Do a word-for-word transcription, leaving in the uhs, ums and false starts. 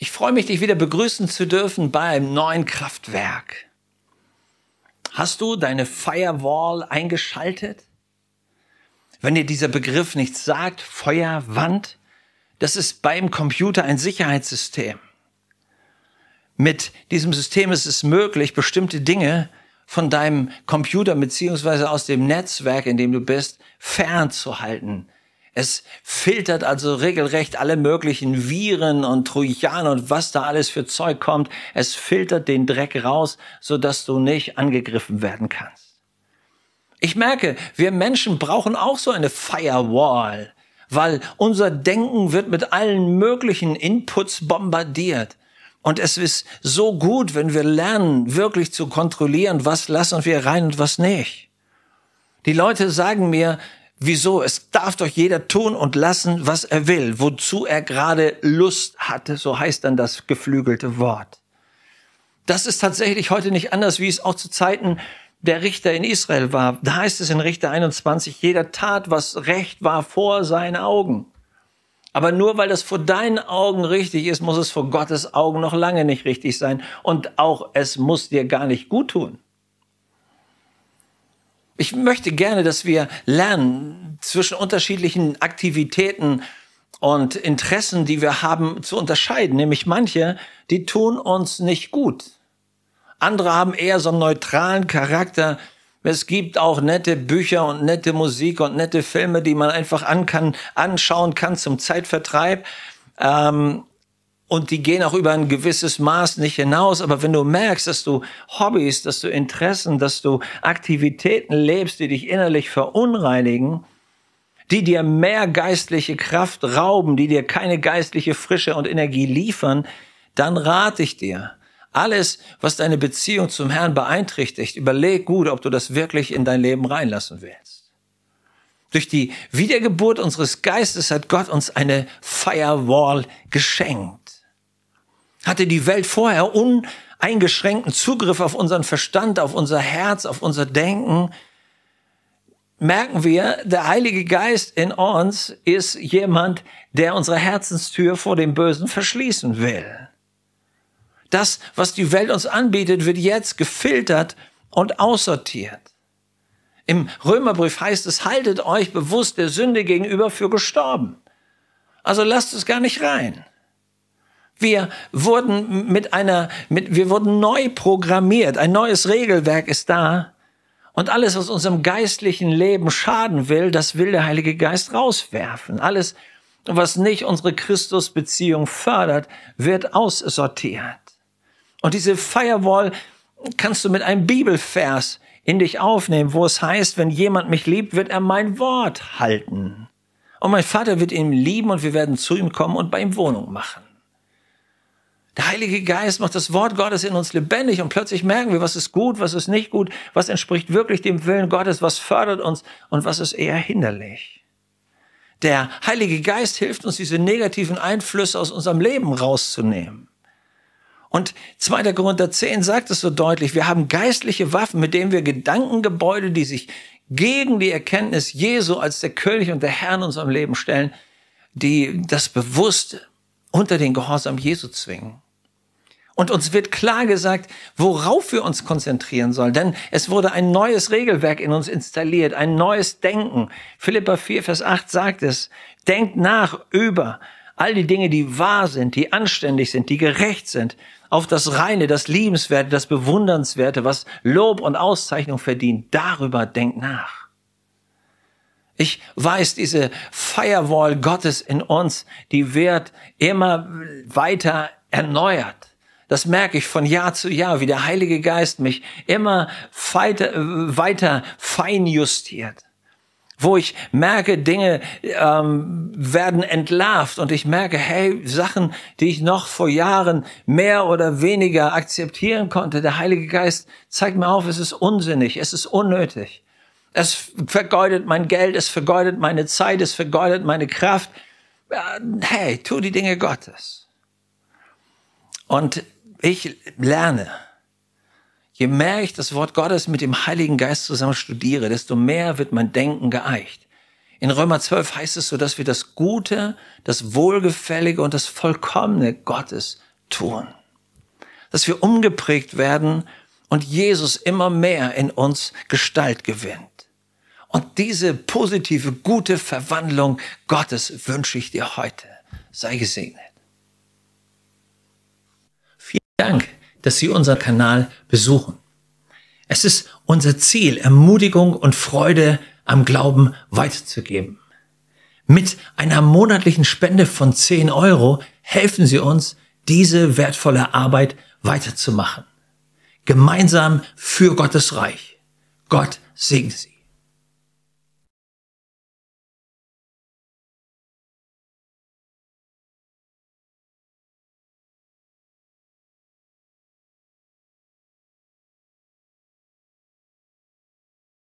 Ich freue mich, dich wieder begrüßen zu dürfen bei einem neuen Kraftwerk. Hast du deine Firewall eingeschaltet? Wenn dir dieser Begriff nichts sagt, Feuerwand, das ist beim Computer ein Sicherheitssystem. Mit diesem System ist es möglich, bestimmte Dinge von deinem Computer beziehungsweise aus dem Netzwerk, in dem du bist, fernzuhalten. Es filtert also regelrecht alle möglichen Viren und Trojaner und was da alles für Zeug kommt. Es filtert den Dreck raus, sodass du nicht angegriffen werden kannst. Ich merke, wir Menschen brauchen auch so eine Firewall, weil unser Denken wird mit allen möglichen Inputs bombardiert. Und es ist so gut, wenn wir lernen, wirklich zu kontrollieren, was lassen wir rein und was nicht. Die Leute sagen mir, wieso? Es darf doch jeder tun und lassen, was er will, wozu er gerade Lust hatte, so heißt dann das geflügelte Wort. Das ist tatsächlich heute nicht anders, wie es auch zu Zeiten der Richter in Israel war. Da heißt es in Richter einundzwanzig, jeder tat, was recht war vor seinen Augen. Aber nur weil das vor deinen Augen richtig ist, muss es vor Gottes Augen noch lange nicht richtig sein. Und auch es muss dir gar nicht gut tun. Ich möchte gerne, dass wir lernen, zwischen unterschiedlichen Aktivitäten und Interessen, die wir haben, zu unterscheiden. Nämlich manche, die tun uns nicht gut. Andere haben eher so einen neutralen Charakter. Es gibt auch nette Bücher und nette Musik und nette Filme, die man einfach an kann, anschauen kann zum Zeitvertreib. Ähm, Und die gehen auch über ein gewisses Maß nicht hinaus. Aber wenn du merkst, dass du Hobbys, dass du Interessen, dass du Aktivitäten lebst, die dich innerlich verunreinigen, die dir mehr geistliche Kraft rauben, die dir keine geistliche Frische und Energie liefern, dann rate ich dir, alles, was deine Beziehung zum Herrn beeinträchtigt, überleg gut, ob du das wirklich in dein Leben reinlassen willst. Durch die Wiedergeburt unseres Geistes hat Gott uns eine Firewall geschenkt. Hatte die Welt vorher uneingeschränkten Zugriff auf unseren Verstand, auf unser Herz, auf unser Denken, merken wir, der Heilige Geist in uns ist jemand, der unsere Herzenstür vor dem Bösen verschließen will. Das, was die Welt uns anbietet, wird jetzt gefiltert und aussortiert. Im Römerbrief heißt es, haltet euch bewusst der Sünde gegenüber für gestorben. Also lasst es gar nicht rein. Wir wurden mit einer, mit, wir wurden neu programmiert. Ein neues Regelwerk ist da. Und alles, was unserem geistlichen Leben schaden will, das will der Heilige Geist rauswerfen. Alles, was nicht unsere Christusbeziehung fördert, wird aussortiert. Und diese Firewall kannst du mit einem Bibelvers in dich aufnehmen, wo es heißt, wenn jemand mich liebt, wird er mein Wort halten. Und mein Vater wird ihn lieben und wir werden zu ihm kommen und bei ihm Wohnung machen. Der Heilige Geist macht das Wort Gottes in uns lebendig und plötzlich merken wir, was ist gut, was ist nicht gut, was entspricht wirklich dem Willen Gottes, was fördert uns und was ist eher hinderlich. Der Heilige Geist hilft uns, diese negativen Einflüsse aus unserem Leben rauszunehmen. Und zweiter Korinther zehn sagt es so deutlich, wir haben geistliche Waffen, mit denen wir Gedankengebäude, die sich gegen die Erkenntnis Jesu als der König und der Herr in unserem Leben stellen, die das bewusst unter den Gehorsam Jesu zwingen. Und uns wird klar gesagt, worauf wir uns konzentrieren sollen. Denn es wurde ein neues Regelwerk in uns installiert, ein neues Denken. Philipper vier, Vers acht sagt es, denkt nach über all die Dinge, die wahr sind, die anständig sind, die gerecht sind, auf das Reine, das Liebenswerte, das Bewundernswerte, was Lob und Auszeichnung verdient. Darüber denkt nach. Ich weiß, diese Firewall Gottes in uns, die wird immer weiter erneuert. Das merke ich von Jahr zu Jahr, wie der Heilige Geist mich immer weiter, weiter feinjustiert. Wo ich merke, Dinge ähm, werden entlarvt und ich merke, hey, Sachen, die ich noch vor Jahren mehr oder weniger akzeptieren konnte, der Heilige Geist zeigt mir auf, es ist unsinnig, es ist unnötig. Es vergeudet mein Geld, es vergeudet meine Zeit, es vergeudet meine Kraft. Hey, tu die Dinge Gottes. Und ich lerne, je mehr ich das Wort Gottes mit dem Heiligen Geist zusammen studiere, desto mehr wird mein Denken geeicht. In Römer zwölf heißt es so, dass wir das Gute, das Wohlgefällige und das Vollkommene Gottes tun. Dass wir umgeprägt werden und Jesus immer mehr in uns Gestalt gewinnt. Und diese positive, gute Verwandlung Gottes wünsche ich dir heute. Sei gesegnet. Vielen Dank, dass Sie unseren Kanal besuchen. Es ist unser Ziel, Ermutigung und Freude am Glauben weiterzugeben. Mit einer monatlichen Spende von zehn Euro helfen Sie uns, diese wertvolle Arbeit weiterzumachen. Gemeinsam für Gottes Reich. Gott segne Sie.